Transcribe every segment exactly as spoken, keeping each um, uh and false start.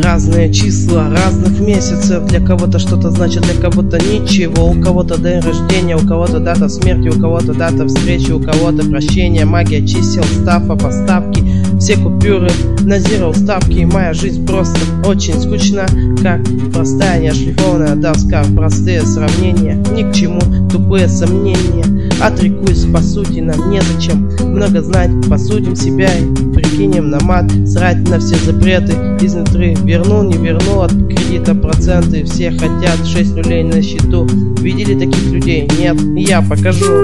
Разные числа разных месяцев. Для кого-то что-то значит, для кого-то ничего. У кого-то день рождения, у кого-то дата смерти, у кого-то дата встречи, у кого-то прощения. Магия чисел, стафа, поставки. Все купюры на зеро ставки. Моя жизнь просто очень скучна, как простая неошлифованная доска. Простые сравнения, ни к чему, тупые сомнения. Отрекусь, по сути, нам незачем много знать. Посудим себя и прикинем на мат. Срать на все запреты изнутри. Вернул, не вернул от кредита проценты. Все хотят шесть нулей на счету. Видели таких людей? Нет, я покажу.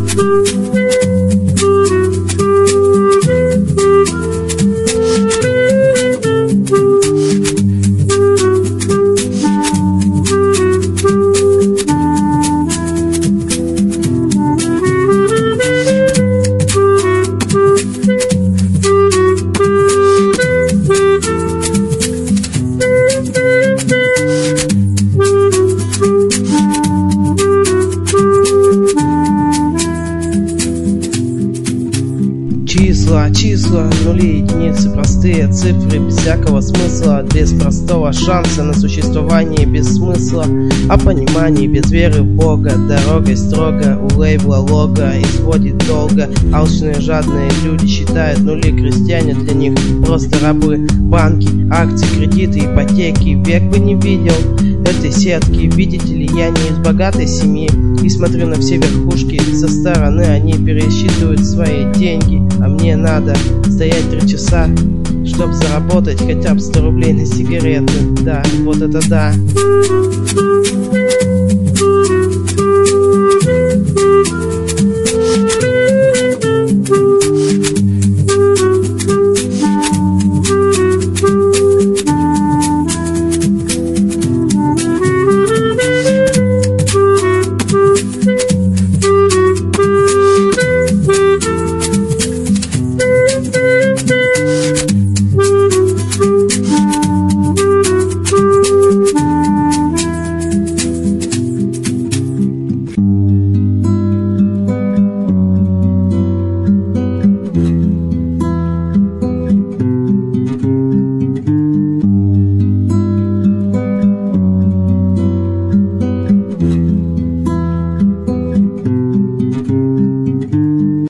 Числа, числа, нули, единицы, простые цифры, без всякого смысла, без простого шанса на существование, без смысла, о понимании, без веры в Бога, дорогой строго, у лейбла лого, изводит долго, алчные жадные люди считают нули, крестьяне для них просто рабы, банки, акции, кредиты, ипотеки, век бы не видел этой сетки. Видите ли, я не из богатой семьи и смотрю на все верхушки со стороны. Они пересчитывают свои деньги, а мне надо стоять три часа, чтоб заработать хотя бы сто рублей на сигареты. Да, вот это да.